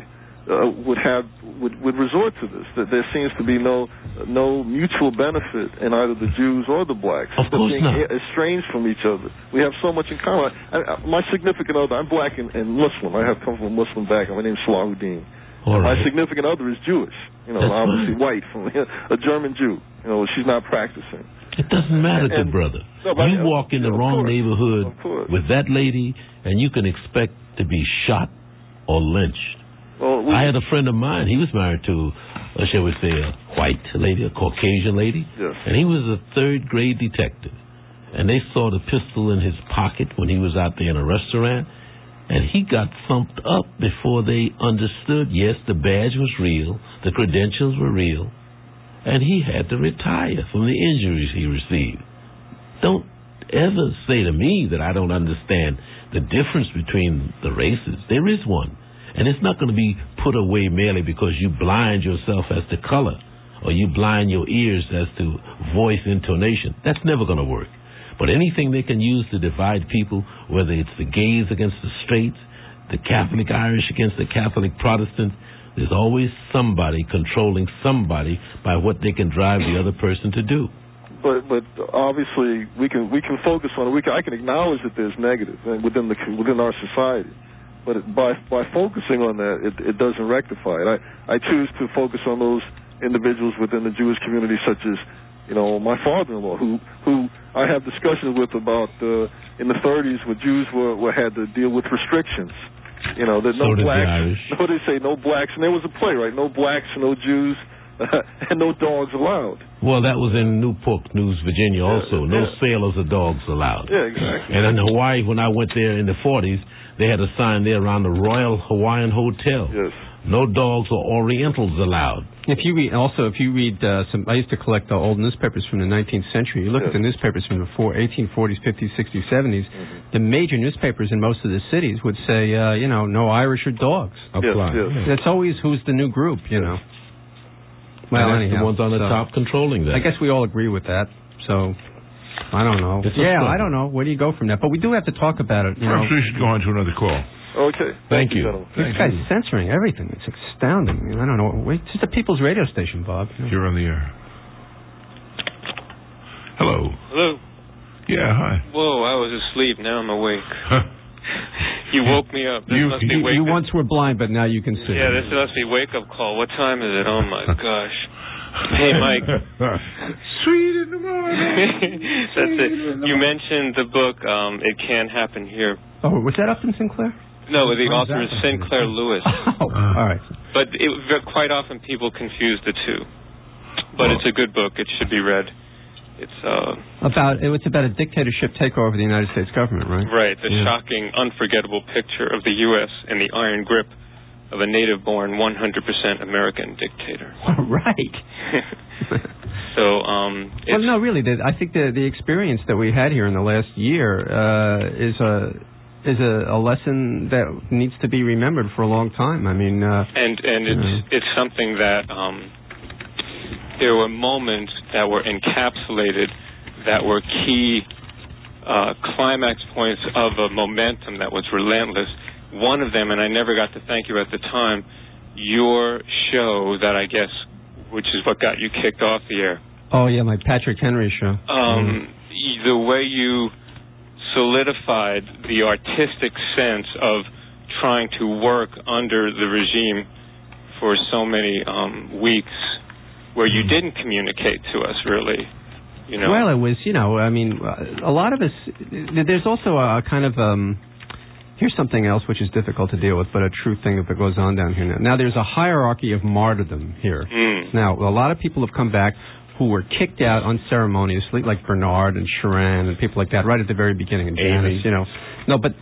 would resort to this. That there seems to be no mutual benefit in either the Jews or the blacks. Of course being not. Estranged from each other. We have so much in common. My significant other, I'm black and Muslim. I have come from a Muslim background. My name's Salahuddin. My significant other is Jewish. Obviously white, from a German Jew. She's not practicing. It doesn't matter to brother. You walk in the wrong neighborhood with that lady, and you can expect to be shot or lynched. I had a friend of mine. He was married to, shall we say, a white lady, a Caucasian lady, and he was a third-grade detective. And they saw the pistol in his pocket when he was out there in a restaurant, and he got thumped up before they understood, yes, the badge was real, the credentials were real, and he had to retire from the injuries he received. Don't ever say to me that I don't understand the difference between the races. There is one. And it's not going to be put away merely because you blind yourself as to color or you blind your ears as to voice intonation. That's never going to work. But anything they can use to divide people, whether it's the gays against the straights, the Catholic Irish against the Catholic Protestants, there's always somebody controlling somebody by what they can drive the other person to do. But obviously we can focus on it. I can acknowledge that there's negative within our society. But by focusing on that, it doesn't rectify it. I choose to focus on those individuals within the Jewish community, such as, my father-in-law, who I have discussions with about in the 30s when Jews had to deal with restrictions. That no blacks. No, they say no blacks, and there was a play, right? No blacks, no Jews, and no dogs allowed. Well, that was in Newport News, Virginia, also. No sailors or dogs allowed. Yeah, exactly. And in Hawaii, when I went there in the 40s. They had a sign there around the Royal Hawaiian Hotel. Yes. No dogs or Orientals allowed. If you read some, I used to collect the old newspapers from the 19th century. You look at the newspapers from the 1840s, 50s, 60s, 70s. The major newspapers in most of the cities would say, no Irish or dogs apply. Yes. That's always who's the new group, Well, anyhow, the ones on the top controlling that. I guess we all agree with that. So. I don't know. I don't know. Where do you go from that? But we do have to talk about it. Perhaps we should go on to another call. Okay. Thank you. This guy's censoring everything. It's astounding. I don't know. Wait, it's just a people's radio station, Bob. You're on the air. Hello. Hello. Yeah, hi. Whoa, I was asleep. Now I'm awake. You woke me up. You once were blind, but now you can see. Yeah, this must be wake-up call. What time is it? Oh, my gosh. Hey, Mike. Sweet in the morning. That's it. You mentioned the book, It Can Happen Here. Oh, was that Upton Sinclair? No, the author is Sinclair Lewis. Oh, all right. But quite often people confuse the two. But it's a good book. It should be read. It's about a dictatorship takeover of the United States government, right? Right. The shocking, unforgettable picture of the U.S. in the iron grip of a native-born 100% American dictator. Right. So, well, no, really. I think the experience that we had here in the last year is a lesson that needs to be remembered for a long time. I mean, and it's something that there were moments that were encapsulated, that were key climax points of a momentum that was relentless. One of them, and I never got to thank you at the time, your show that I guess, which is what got you kicked off the air, Oh, yeah, my Patrick Henry show. The way you solidified the artistic sense of trying to work under the regime for so many weeks, where you didn't communicate to us, really. You know? Well, it was, I mean, a lot of us, there's also a kind of, here's something else which is difficult to deal with, but a true thing that goes on down here now. Now, there's a hierarchy of martyrdom here. Now, a lot of people have come back who were kicked out unceremoniously, like Bernard and Sharon and people like that, right at the very beginning. And Janice, No, but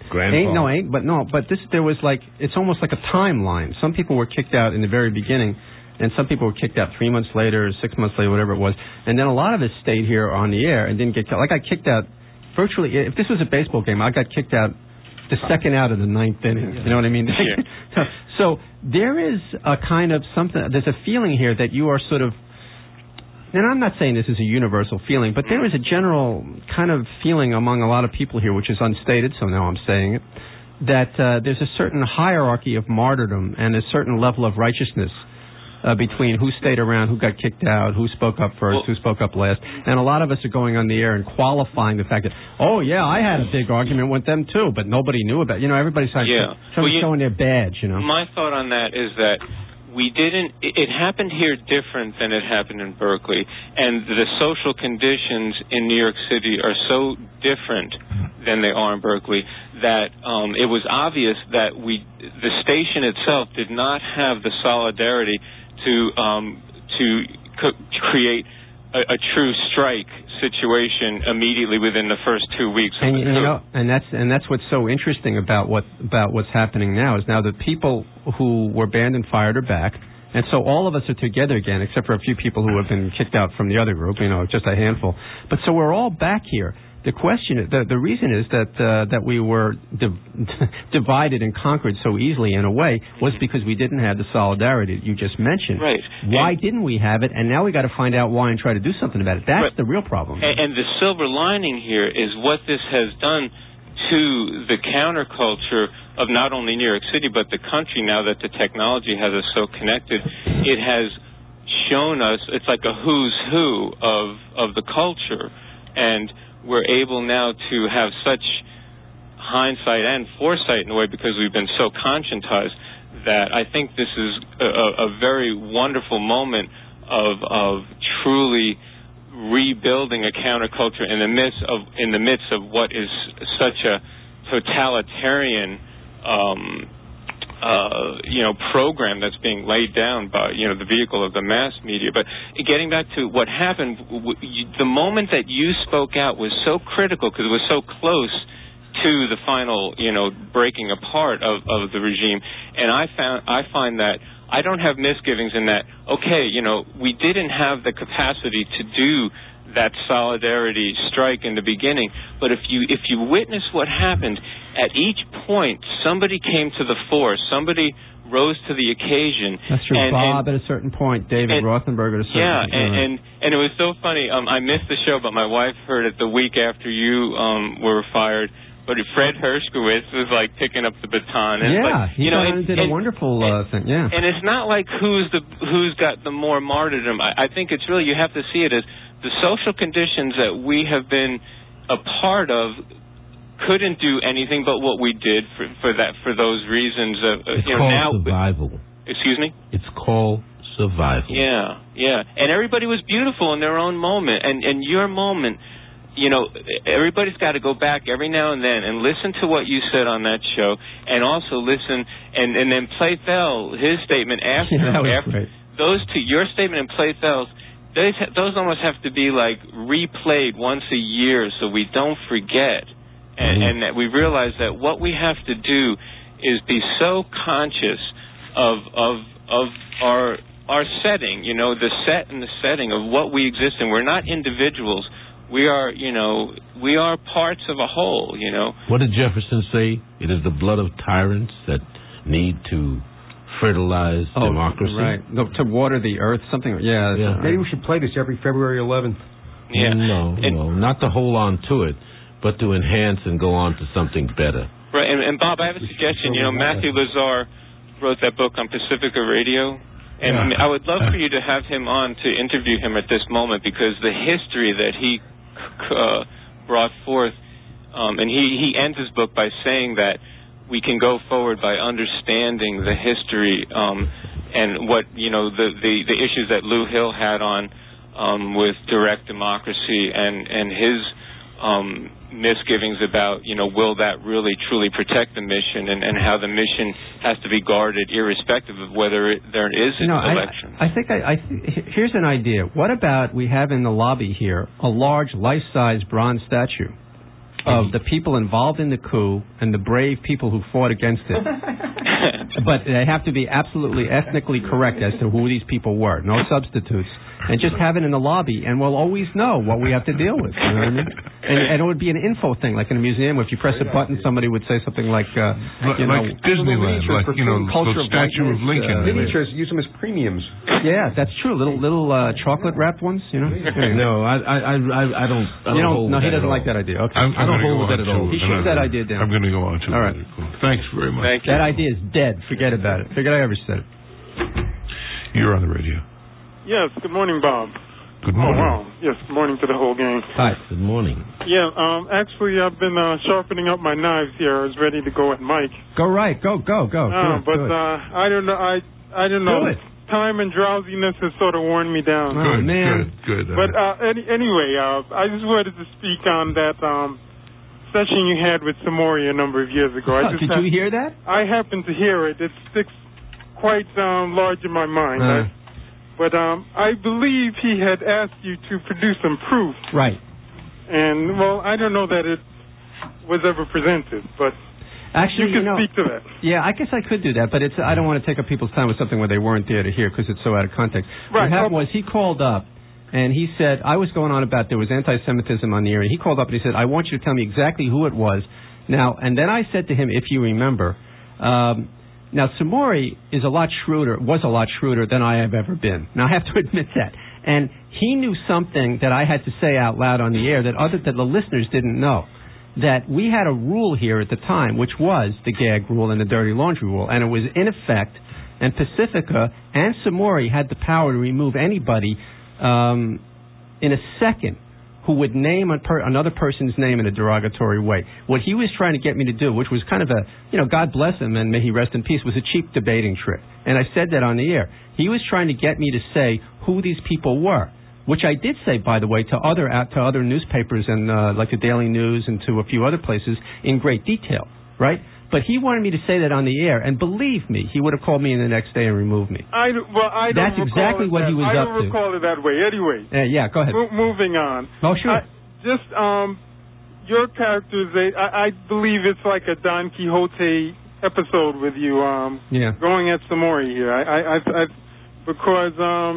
there was it's almost like a timeline. Some people were kicked out in the very beginning, and some people were kicked out 3 months later, 6 months later, whatever it was. And then a lot of us stayed here on the air and didn't get kicked out. I got kicked out virtually. If this was a baseball game, I got kicked out the second out of the ninth inning. You know what I mean? Yeah. So there is a kind of something. There's a feeling here that you are sort of. And I'm not saying this is a universal feeling, but there is a general kind of feeling among a lot of people here, which is unstated, so now I'm saying it, that there's a certain hierarchy of martyrdom and a certain level of righteousness between who stayed around, who got kicked out, who spoke up first, who spoke up last. And a lot of us are going on the air and qualifying the fact that, oh, yeah, I had a big argument with them, too, but nobody knew about it. Everybody's showing their badge, My thought on that is that it happened here different than it happened in Berkeley, and the social conditions in New York City are so different than they are in Berkeley that it was obvious that the station itself did not have the solidarity to create a true strike situation immediately within the first 2 weeks. And that's what's so interesting about what's happening now is now the people who were banned and fired are back, and so all of us are together again, except for a few people who have been kicked out from the other group, just a handful. But so we're all back here. The question, the reason is that we were divided and conquered so easily in a way was because we didn't have the solidarity that you just mentioned. Right. Why didn't we have it? And now we got to find out why and try to do something about it. That's the real problem. And the silver lining here is what this has done to the counterculture of not only New York City but the country. Now that the technology has us so connected, it has shown us it's like a who's who of the culture, and we're able now to have such hindsight and foresight in a way because we've been so conscientized that I think this is a very wonderful moment of truly rebuilding a counterculture in the midst of what is such a totalitarian program that's being laid down by the vehicle of the mass media. But getting back to what happened, the moment that you spoke out was so critical because it was so close to the final breaking apart of the regime. And I find that I don't have misgivings in that. Okay, we didn't have the capacity to do that solidarity strike in the beginning, but if you witness what happened at each point, somebody came to the fore, somebody rose to the occasion. That's true. Bob at a certain point, David Rothenberg at a certain point. And it was so funny. I missed the show, but my wife heard it the week after you were fired. But Fred Hershkowitz was like picking up the baton. And he did a wonderful thing. Yeah, and it's not like who's got the more martyrdom. I think it's really, you have to see it as the social conditions that we have been a part of couldn't do anything but what we did for those reasons. It's called survival. Excuse me? It's called survival. Yeah. And everybody was beautiful in their own moment, and your moment. Everybody's got to go back every now and then and listen to what you said on that show, and also listen and then Playfell, his statement after. Great. Those two, your statement and Playfell's, those almost have to be like replayed once a year so we don't forget, and that we realize that what we have to do is be so conscious of our setting, the set and the setting of what we exist in. We're not individuals. We are parts of a whole, What did Jefferson say? It is the blood of tyrants that need to fertilize democracy. Right. No, to water the earth, something. Yeah. Maybe we should play this every February 11th. Yeah. No, not to hold on to it, but to enhance and go on to something better. Right. And Bob, I have a suggestion. Matthew Lazar wrote that book on Pacifica Radio. And I would love for you to have him on to interview him at this moment, because the history that he brought forth, and he ends his book by saying that we can go forward by understanding the history and what, the issues that Lou Hill had on with direct democracy and his misgivings about, will that really truly protect the mission, and how the mission has to be guarded irrespective of whether there is an election. I think here's an idea. What about we have in the lobby here a large life-size bronze statue of the people involved in the coup and the brave people who fought against it. But they have to be absolutely ethnically correct as to who these people were. No substitutes. And just have it in the lobby, and we'll always know what we have to deal with. You know what I mean? And it would be an info thing, like in a museum. If you press a button, somebody would say something like, like Disneyland, like, the statue of Lincoln. Miniatures, use them as premiums. Yeah, that's true. Little chocolate wrapped ones, No, I don't. No, he doesn't like that idea. Okay. I don't hold with that at all. He shoots that idea down. I'm going to go on to it. All right. Cool. Thanks very much. Thank you. That idea is dead. Forget about it. Forget I ever said it. You're on the radio. Yes, good morning, Bob. Good morning. Oh, wow. Yes, good morning to the whole gang. Hi. Good morning. Yeah, actually, I've been sharpening up my knives here. I was ready to go at Mike. Go right. Go. But I don't know. I don't know. Do it. Time and drowsiness has sort of worn me down. Oh, man. Good. But anyway, I just wanted to speak on that session you had with Samori a number of years ago. Did you hear that? I happened to hear it. It sticks quite large in my mind. But I believe he had asked you to produce some proof. Right. And, well, I don't know that it was ever presented, but actually, you can speak to that. Yeah, I guess I could do that, but I don't want to take up people's time with something where they weren't there to hear because it's so out of context. Right. What happened was he called up, and he said, I was going on about there was anti-Semitism on the air, and he called up and he said, I want you to tell me exactly who it was. Now, and then I said to him, if you remember, now, Samori was a lot shrewder than I have ever been. Now, I have to admit that. And he knew something that I had to say out loud on the air that the listeners didn't know. That we had a rule here at the time, which was the gag rule and the dirty laundry rule, and it was in effect, and Pacifica and Samori had the power to remove anybody in a second who would name another person's name in a derogatory way. What he was trying to get me to do, which was kind of God bless him and may he rest in peace, was a cheap debating trick. And I said that on the air. He was trying to get me to say who these people were, which I did say, by the way, to other newspapers and like the Daily News and to a few other places in great detail, right? But he wanted me to say that on the air, and believe me, he would have called me in the next day and removed me. That's exactly what he was up to. I don't recall it that way. Anyway. Yeah, go ahead. Moving on. Oh, sure. Your characterization, I believe it's like a Don Quixote episode with you. Going at Samori here. Because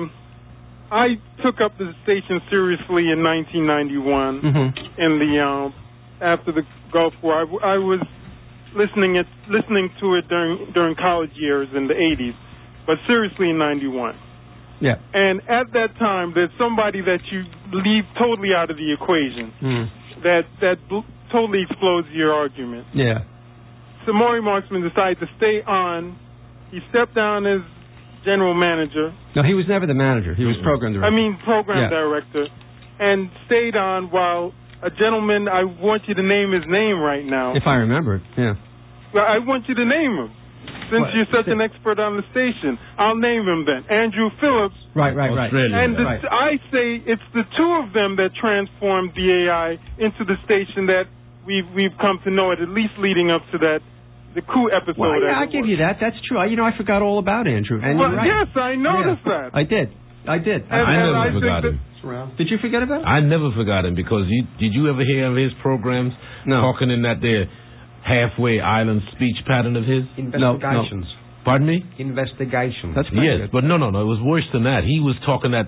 I took up the station seriously in 1991. In after the Gulf War. I was listening to it during college years in the 80s, but seriously in 91. Yeah. And at that time, there's somebody that you leave totally out of the equation that totally explodes your argument. Yeah. Samori Marksman decided to stay on. He stepped down as general manager. No, he was never the manager. He was program director. Program director, and stayed on while a gentleman, I want you to name his name right now. If I remember it, yeah. Well, I want you to name him. Since you're such an expert on the station, I'll name him then. Andrew Phillips. Right. And I say it's the two of them that transformed BAI into the station that we've come to know it, at least leading up to the coup episode. Well, yeah, I give you that. That's true. I forgot all about Andrew. And well, you're right. Yes, I noticed that. I did. I never forgot him. Did you forget about him? I never forgot him because did you ever hear of his programs? No. Talking in that there halfway island speech pattern of his? Investigations. No. Pardon me? Investigations. That's yes, but no. It was worse than that. He was talking that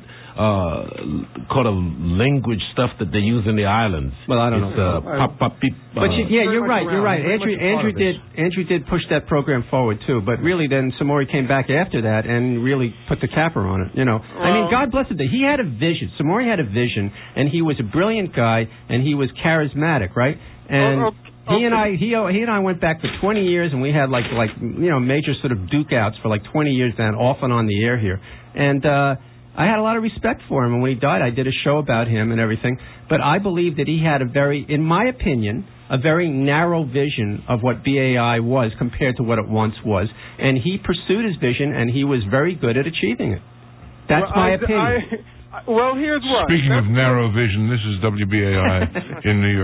kind of language stuff that they use in the islands. Well, I don't know. But you're right. You're right. Andrew did push that program forward too. But really, then Samori came back after that and really put the capper on it. I mean, God bless him. He had a vision. Samori had a vision, and he was a brilliant guy, and he was charismatic, right? And He and I went back for 20 years, and we had like major sort of duke outs for like 20 years down off and on the air here. And I had a lot of respect for him, and when he died, I did a show about him and everything. But I believe that he had in my opinion, a very narrow vision of what BAI was compared to what it once was. And he pursued his vision, and he was very good at achieving it. That's my opinion. Well, here's what. Speaking of narrow vision, this is WBAI in New York.